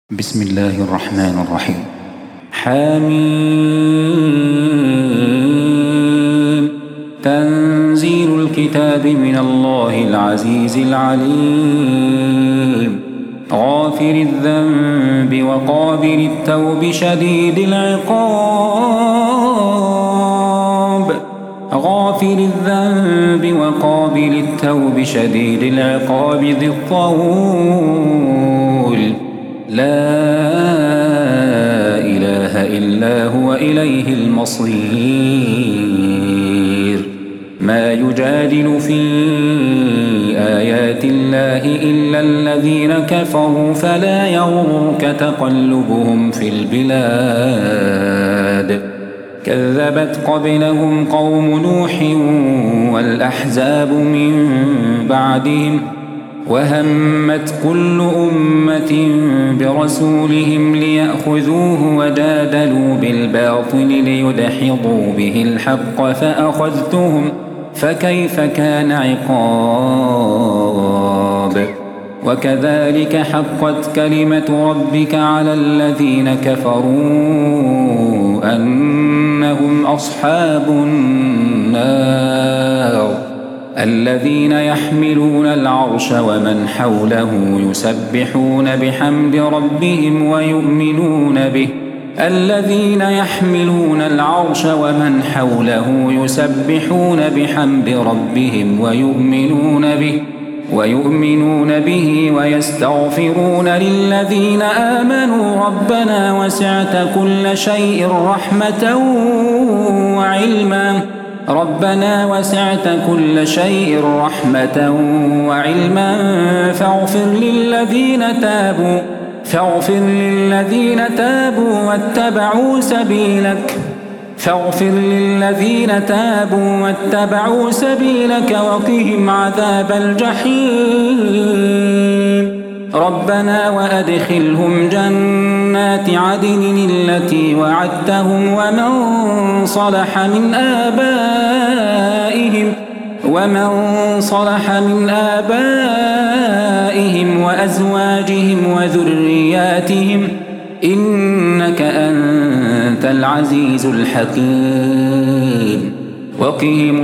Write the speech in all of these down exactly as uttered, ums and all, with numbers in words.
بسم الله الرحمن الرحيم. حميم. تنزيل الكتاب من الله العزيز العليم. غافر الذنب وقابل التوب شديد العقاب غافر الذنب وقابل التوب شديد العقاب ذي الطول لا إله إلا هو إليه المصير. ما يجادل في آيات الله إلا الذين كفروا فلا يغرك تقلبهم في البلاد. كذبت قبلهم قوم نوح والأحزاب من بعدهم وهمت كل أمة برسولهم ليأخذوه وجادلوا بالباطل ليدحضوا به الحق فأخذتهم فكيف كان عقاب. وكذلك حقت كلمة ربك على الذين كفروا أنهم أصحاب النار الذين يحملون العرش ومن حوله يسبحون بحمد ربهم ويؤمنون به الذين يحملون العرش ومن حوله يسبحون بحمد ربهم ويؤمنون به ويؤمنون به ويستغفرون للذين آمنوا ربنا وسعت كل شيء رحمة وعلما ربنا وسعت كل شيء رحمة وعلما فاغفر للذين تابوا فاغفر للذين تابوا واتبعوا سبيلك فاغفر للذين تابوا واتبعوا سبيلك وقهم عذاب الجحيم. ربنا وأدخلهم جنات عدن التي وعدتهم ومن صلح من آبائهم ومن صلح من آبائهم وأزواجهم وذرياتهم إنك أنت العزيز الحكيم. وقهم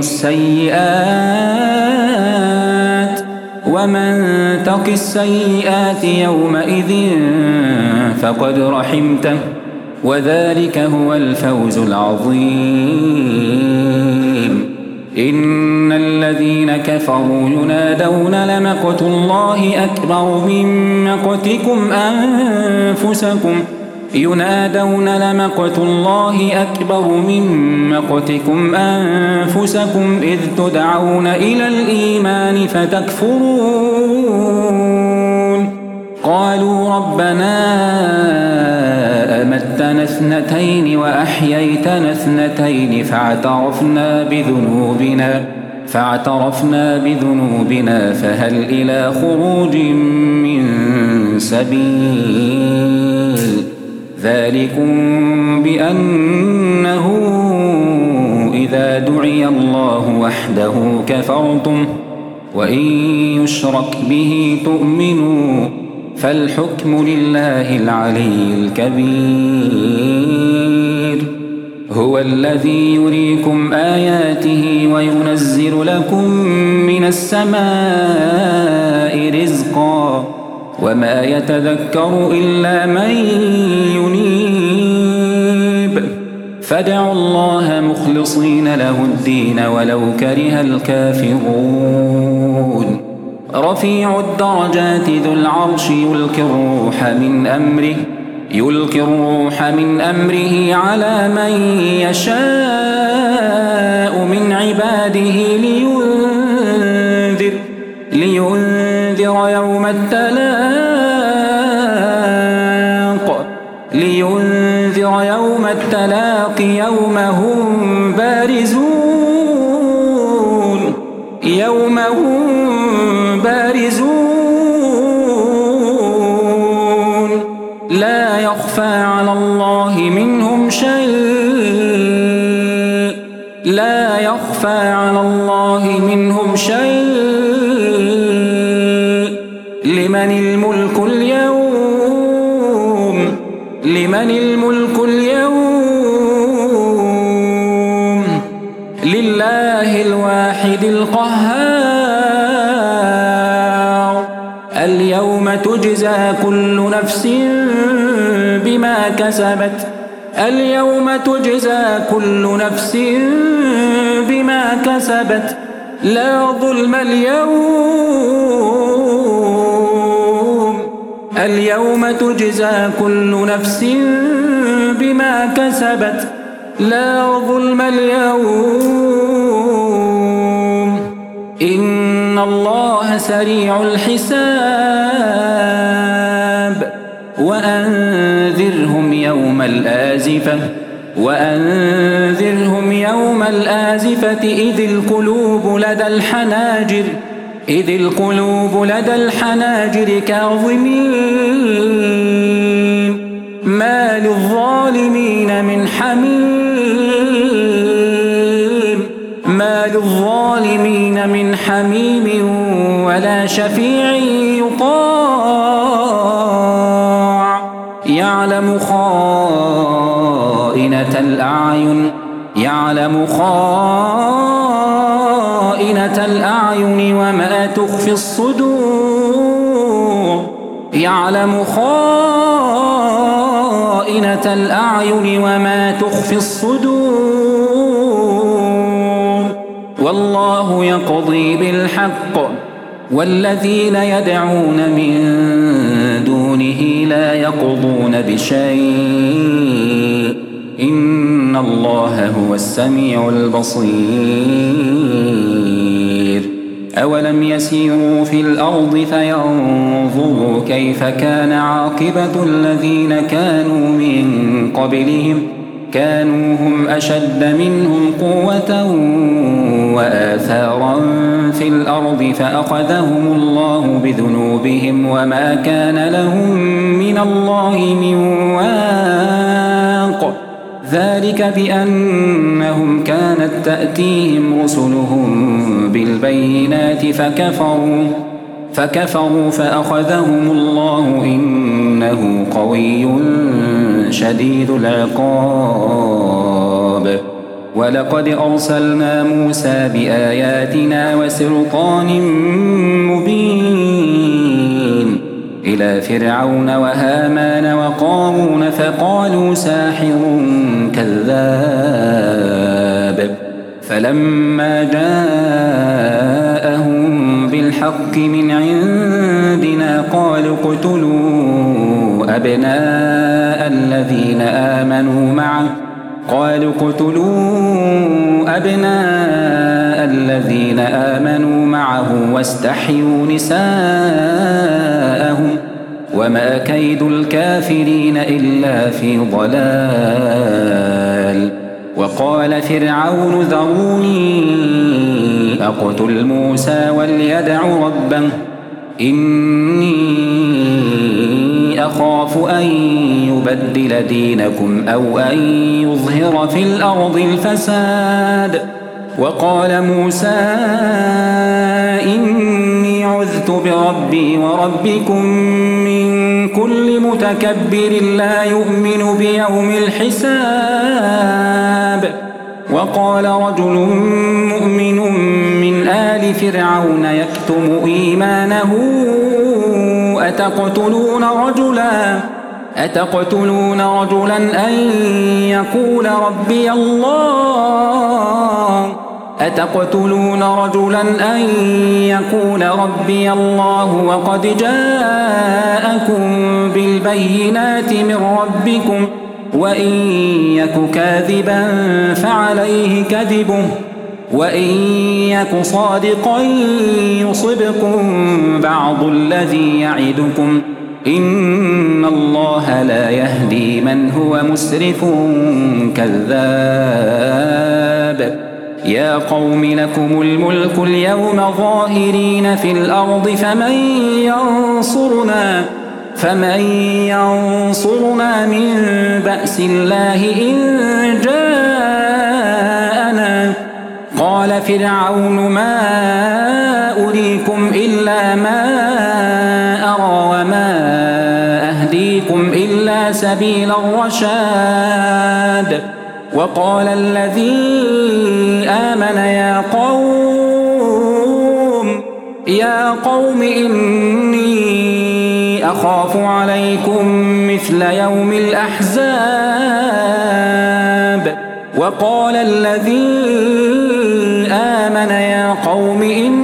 السيئات ومن تق السيئات يومئذ فقد رحمته وذلك هو الفوز العظيم. إن الذين كفروا ينادون لمقت الله أكبر من مقتكم أنفسكم ينادون لمقت الله أكبر من مقتكم أنفسكم إذ تدعون إلى الإيمان فتكفرون. قالوا ربنا أمتنا اثنتين وأحييتنا اثنتين فاعترفنا بذنوبنا فاعترفنا بذنوبنا فهل إلى خروج من سبيل. ذلكم بأنه إذا دعي الله وحده كفرتم وإن يشرك به تؤمنوا فالحكم لله العلي الكبير. هو الذي يريكم آياته وينزل لكم من السماء رزقا وما يتذكر إلا من ينيب. فادعوا الله مخلصين له الدين ولو كره الكافرون. رفيع الدرجات ذو العرش يلقي الروح من أمره يلقي الروح من أمره على من يشاء من عباده لينذر لينذر يوم التلاق لينذر يوم التلاق يوم هم بارزون يوم هم بارزون لا يخفى على الله منهم شيء لا يخفى على الله منهم شيء. لمن الملك اليوم لمن الملك اليوم لله الواحد القهار اليوم تجزى كل نفس بما كسبت اليوم تجزى كل نفس بما كسبت لا ظلم اليوم اليوم تجزى كل نفس بما كسبت لا ظلم اليوم إن الله سريع الحساب وأنذرهم يوم الآزفة وأنذرهم يوم الآزفة إذ القلوب لدى الحناجر إذ القلوب لدى الحناجر كاظمين ما للظالمين من حميم ما للظالمين من حميم ولا شفيع يطاع يعلم خائنة الأعين يعلم خائنة الأعين وما تخفي الصدور يعلم خائنة الأعين وما تخفي الصدور والله يقضي بالحق والذين يدعون من دونه لا يقضون بشيء إن الله هو السميع البصير أولم يسيروا في الأرض فينظروا كيف كان عاقبة الذين كانوا من قبلهم كانوا هم أشد منهم قوة وآثارا في الأرض فأخذهم الله بذنوبهم وما كان لهم من الله من واق ذلك بأنهم كانت تأتيهم رسلهم بالبينات فكفروا فكفروا فأخذهم الله إنه قوي شديد العقاب ولقد أرسلنا موسى بآياتنا وسلطان مبين إلى فرعون وهامان وقارون فقالوا ساحر كذاب فلما جاءهم بالحق من عندنا قالوا اقتلوا أبناء الذين آمنوا معه قالوا اقتلوا أبناء الذين آمنوا معه واستحيوا نساءهم وما كيد الكافرين إلا في ضلال وقال فرعون ذروني أقتل موسى وليدع ربه إني أخاف أن يبدل دينكم أو أن يظهر في الأرض الفساد وقال موسى إني عذت بربي وربكم من كل متكبر لا يؤمن بيوم الحساب وقال رجل مؤمن من آل فرعون يكتم إيمانه أتقتلون رجلا أتقتلون رجلا أن يقول ربي الله أتقتلون رجلا أن يقول ربي الله وقد جاءكم بالبينات من ربكم وإن يك كاذبا فعليه كذبه وإن يك صادقا يصبكم بعض الذي يعدكم إن الله لا يهدي من هو مسرف كذاب يا قوم لكم الملك اليوم ظاهرين في الأرض فمن ينصرنا فمن ينصرنا من بأس الله إن جاءنا قال فرعون ما أريكم إلا ما أرى وما أهديكم إلا إلا سبيل الرشاد. وقال الذي آمن يا قوم يا قوم إني أخاف عليكم مثل يوم الأحزاب. وقال الذي آمن يا قوم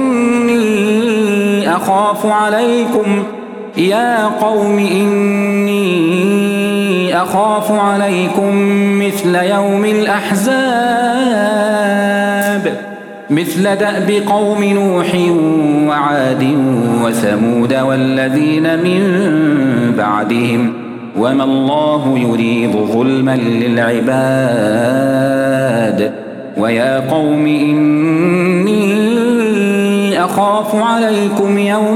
إني أخاف عليكم يا قوم إني أخاف عليكم مثل يوم الأحزاب مثل دأب قوم نوح وعاد وثمود والذين من بعدهم وما الله يريد ظلما للعباد. ويا قوم إني أخاف عليكم يوم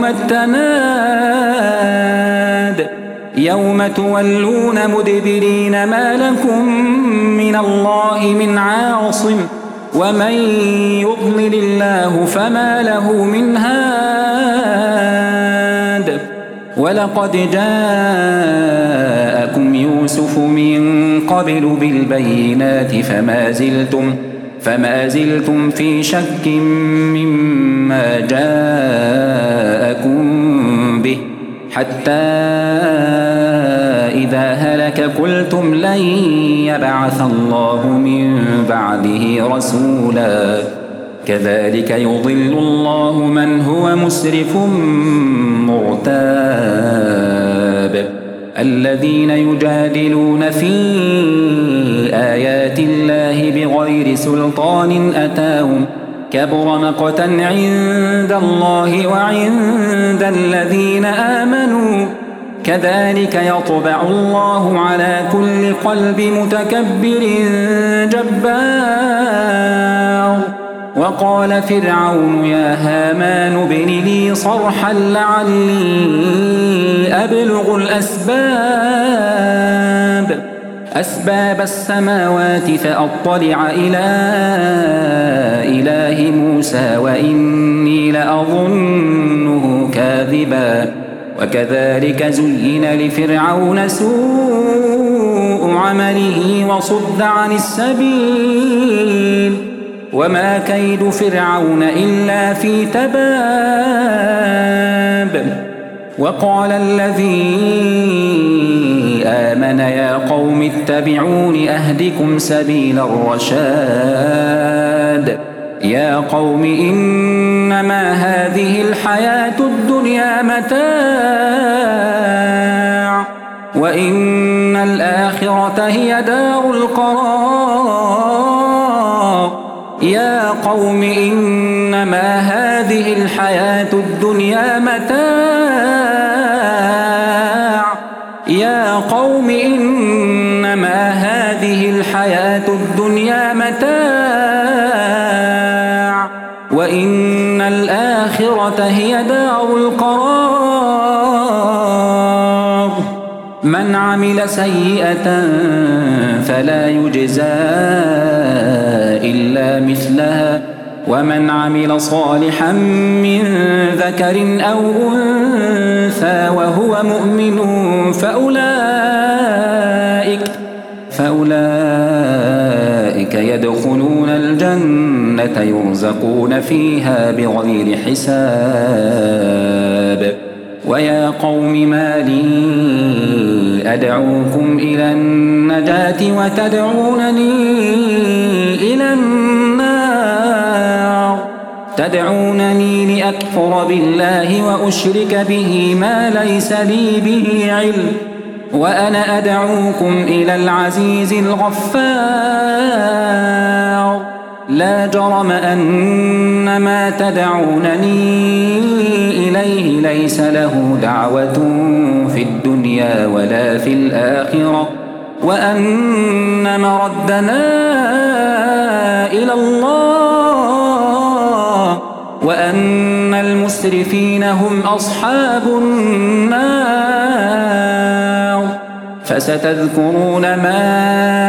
التناد يوم تولون مدبرين ما لكم من الله من عاصم ومن يضلل الله فما له من هاد. ولقد جاءكم يوسف من قبل بالبينات فما زلتم فما زلتم في شك مما جاءكم به حتى إذا هلك قلتم لن يبعث الله من بعده رسولا. كذلك يضل الله من هو مسرف مرتاب. الذين يجادلون في آيات الله بغير سلطان أتاهم كبر مقتا عند الله وعند الذين آمنوا كذلك يطبع الله على كل قلب متكبر جبار. وقال فرعون يا هامان ابن لي صرحا لعلي أبلغ الأسباب أسباب السماوات فأطلع إلى إله موسى وإني لأظنه كاذبا. وكذلك زين لفرعون سوء عمله وصد عن السبيل وما كيد فرعون إلا في تباب. وقال الذي آمن يا قوم اتبعون أهدكم سبيل الرشاد. يا قوم إنما هذه الحياة الدنيا متاع وإن الآخرة هي دار القرار. يا قوم إنما هذه الحياة الدنيا متاع يا قوم إنما هذه الحياة الدنيا متاع وإن الآخرة هي دار القرار. من عمل سيئة فلا يجزى إلا مثلها ومن عمل صالحا من ذكر أو أنثى وهو مؤمن فأولئك فأولئك يدخلون الجنة يرزقون فيها بغير حساب. ويا قوم ما لي أدعوكم إلى النجاة وتدعونني إلى النار تدعونني لأكفر بالله وأشرك به ما ليس لي به علم وأنا أدعوكم إلى العزيز الغفار. لا جرم أن ما تدعونني إليه ليس له دعوة في الدنيا ولا في الآخرة وأن مردنا إلى الله وأن المسرفين هم أصحاب النار. فستذكرون ما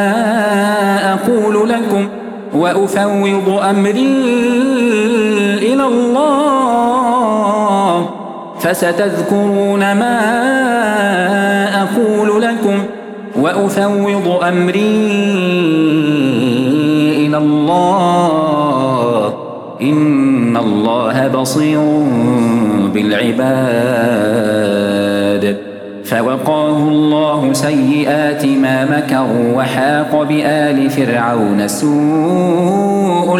أقول لكم وأفوض أمري إلى الله فستذكرون ما أقول لكم وأفوض أمري إلى الله إن الله بصير بالعباد. فوقاه الله سيئات ما مكروا وحاق بآل فرعون سوء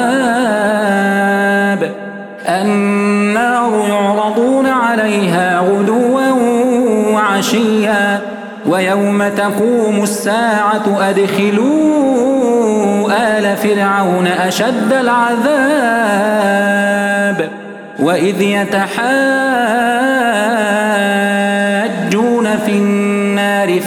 العذاب. النار يعرضون عليها غدوا وعشيا ويوم تقوم الساعة أدخلوا آل فرعون أشد العذاب. وإذ يتحاجون في النار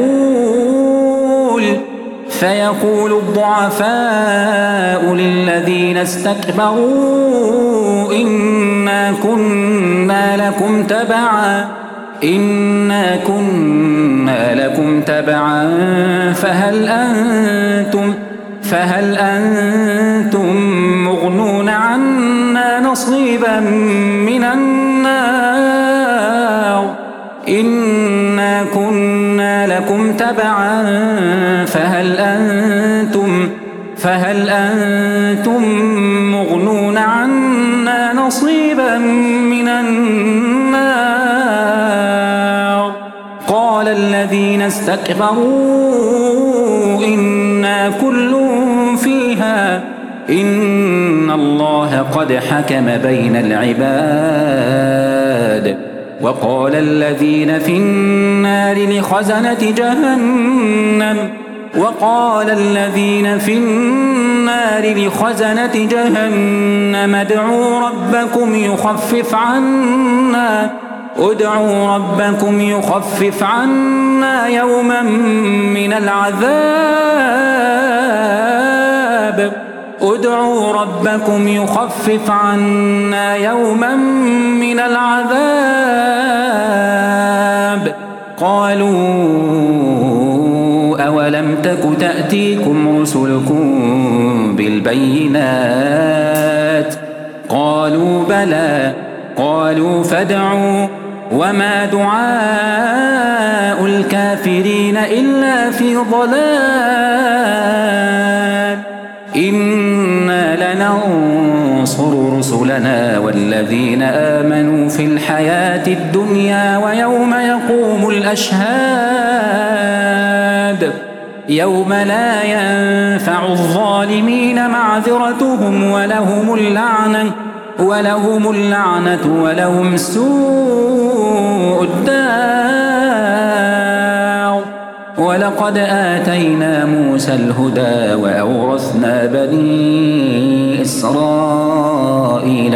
فيقول فيقول الضعفاء للذين استكبروا إنا كنا لكم تبعا إنا كنا لكم تبعا فهل أنتم فهل أنتم مغنون عنا نصيبا من النار إنا كنا لكم تبعا فهل أنتم فهل أنتم مغنون عنا نصيبا من النار قال الذين استكبروا إنا كل فيها إن الله قد حكم بين العباد. وقال الذين في النار لخزنة جهنم وقال الذين في النار لخزنة جهنم ادعوا ربكم يخفف عنا ادعوا ربكم يخفف عنا يوما من العذاب ادعوا ربكم يخفف عنا يوما من العذاب. قالوا أولم تك تأتيكم رسلكم بالبينات قالوا بلى قالوا فادعوا وما دعاء الكافرين إلا في ضلال. إنا لننصر رسلنا والذين آمنوا في الحياة الدنيا ويوم يقوم الأشهاد يوم لا ينفع الظالمين معذرتهم ولهم اللعنة ولهم اللعنة ولهم سوء الدار. ولقد آتينا موسى الهدى وأورثنا بني إسرائيل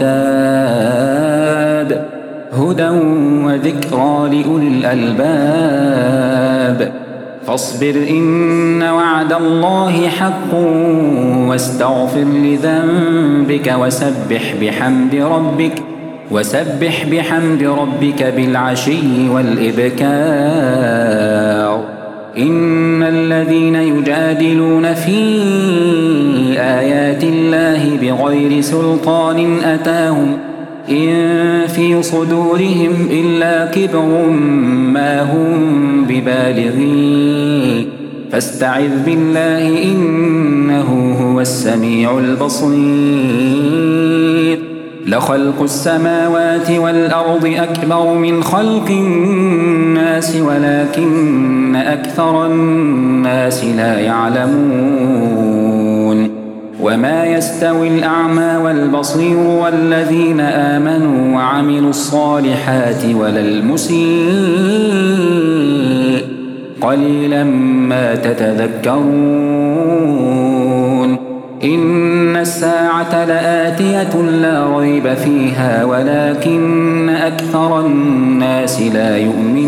الكتاب هدى وذكرى لأولي الألباب. فاصبر إن وعد الله حق واستغفر لذنبك وسبح بحمد ربك وسبح بحمد ربك بالعشي والإبكار. إن الذين يجادلون في آيات الله بغير سلطان أتاهم إن في صدورهم إلا كبر ما هم ببالغيه فاستعذ بالله إنه هو السميع البصير. لخلق السماوات والأرض أكبر من خلق الناس ولكن أكثر الناس لا يعلمون. وما يستوي الأعمى والبصير والذين آمنوا وعملوا الصالحات ولا المسيء قليلا ما تتذكرون. إن الساعة لآتية لا ريب فيها ولكن أكثر الناس لا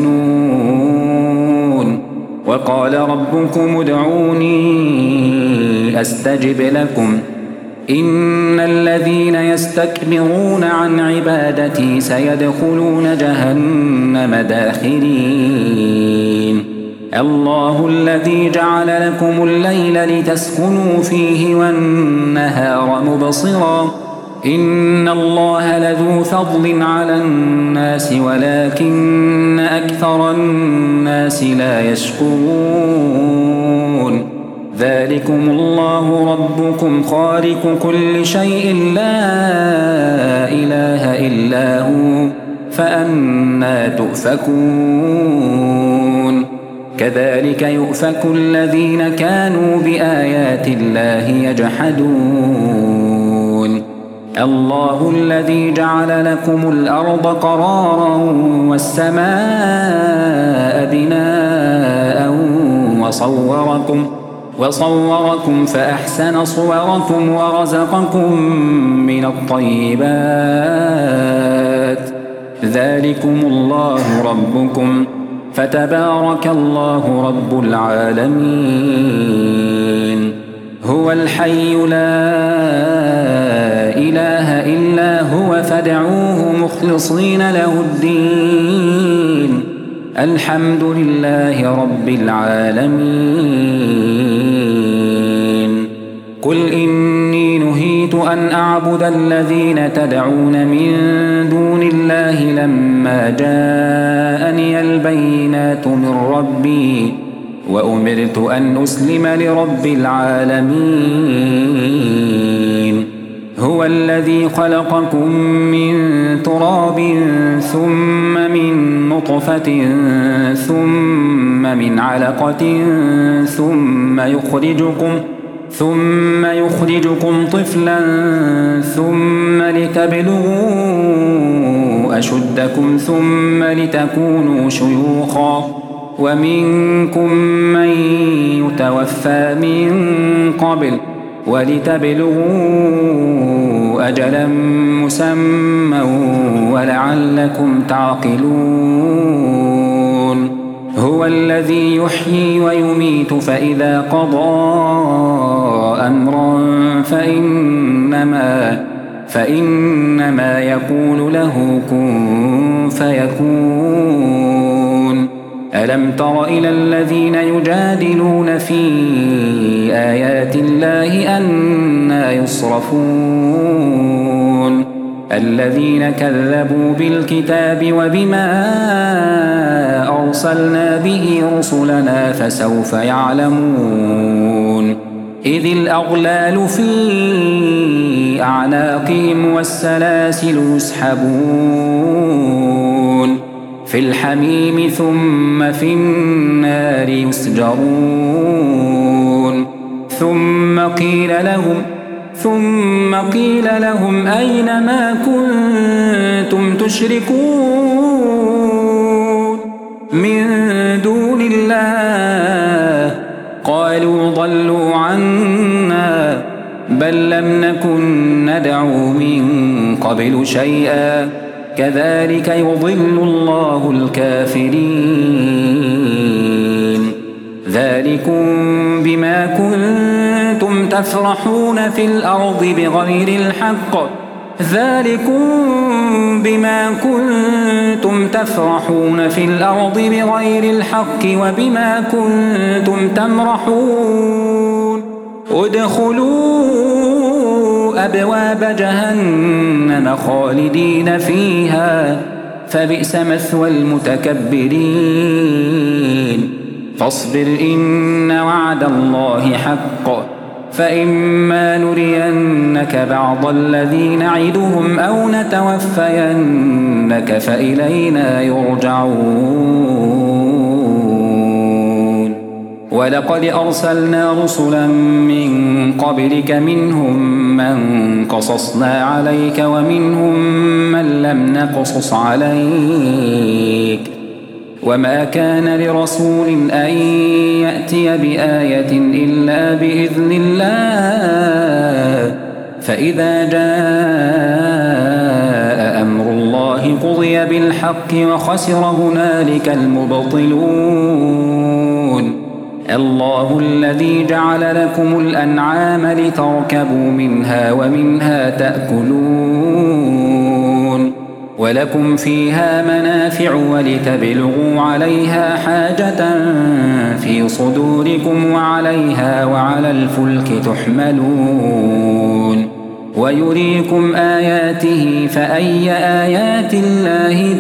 يؤمنون. وقال ربكم ادعوني أستجب لكم إن الذين يستكبرون عن عبادتي سيدخلون جهنم داخرين. الله الذي جعل لكم الليل لتسكنوا فيه والنهار مبصرا إن الله لذو فضل على الناس ولكن أكثر الناس لا يشكرون ذلكم الله ربكم خالق كل شيء لا إله إلا هو فأنى تؤفكون كذلك يؤفك الذين كانوا بآيات الله يجحدون الله الذي جعل لكم الأرض قرارا والسماء بناء وصوركم وصوركم فأحسن صوركم ورزقكم من الطيبات ذلكم الله ربكم فتبارك الله رب العالمين هو الحي لا إله إلا هو فادعوه مخلصين له الدين الحمد لله رب العالمين قل إني نهيت أن أعبد الذين تدعون من دون الله لما جاءني البينات من ربي وأمرت أن أسلم لرب العالمين هو الذي خلقكم من تراب ثم من نطفة ثم من علقة ثم يخرجكم ثم يخرجكم طفلا ثم لتبلغوا أشدكم ثم لتكونوا شيوخا ومنكم من يتوفى من قبل ولتبلغوا أجلا مسمى ولعلكم تعقلون هو الذي يحيي ويميت فإذا قضى أمرا فإنما فإنما يقول له كن فيكون ألم تر إلى الذين يجادلون في آيات الله أنى يصرفون الذين كذبوا بالكتاب وبما أرسلنا به رسلنا فسوف يعلمون إذ الأغلال في أعناقهم والسلاسل يسحبون في الحميم ثم في النار يسجرون ثم قيل لهم ثم قيل لهم أين ما كنتم تشركون من دون الله قالوا ضلوا عنا بل لم نكن ندعو من قبل شيئا كذلك يضل الله الكافرين ذلكم بما كنتم تفرحون في الأرض بغير الحق ذلكم بما كنتم تفرحون في الأرض بغير الحق وبما كنتم تمرحون ادخلوا أبواب جهنم خالدين فيها فبئس مثوى المتكبرين فاصبر إن وعد الله حق فإما نرينك بعض الذي نعدهم أو نتوفينك فإلينا يرجعون ولقد أرسلنا رسلا من قبلك منهم من قصصنا عليك ومنهم من لم نقصص عليك وما كان لرسول أن يأتي بآية إلا بإذن الله فإذا جاء أمر الله قضي بالحق وخسر هنالك المبطلون الله الذي جعل لكم الأنعام لتركبوا منها ومنها تأكلون ولكم فيها منافع ولتبلغوا عليها حاجة في صدوركم وعليها وعلى الفلك تحملون ويريكم آياته فأي آيات الله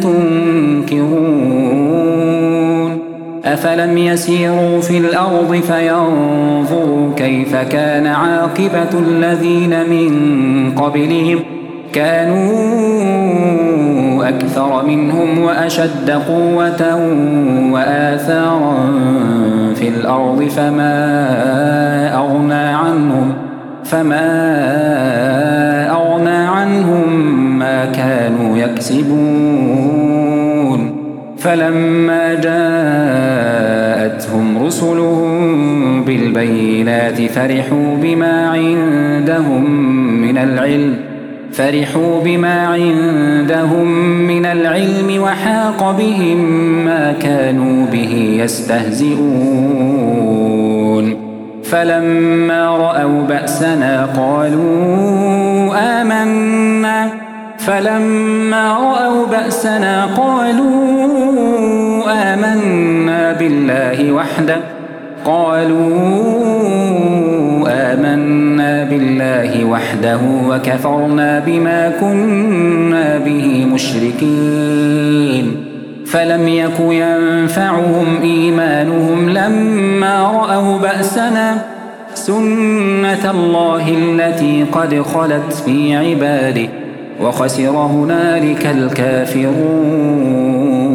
تنكرون أفلم يسيروا في الأرض فينظروا كيف كان عاقبة الذين من قبلهم كانوا أكثر منهم وأشد قوة وآثارا في الأرض فما أغنى عنهم فما أغنى عنهم ما كانوا يكسبون فلما جاءتهم رسلهم بالبينات فرحوا بما عندهم من العلم فرحوا بما عندهم من العلم وحاق بهم ما كانوا به يستهزئون فلما رأوا بأسنا قالوا آمنا فلما رأوا بأسنا قالوا آمنا بالله وحده قالوا آمنا بالله وحده وكفرنا بما كنا به مشركين فلم يك ينفعهم إيمانهم لما رأوا بأسنا سنة الله التي قد خلت في عباده وخسر هنالك الكافرون.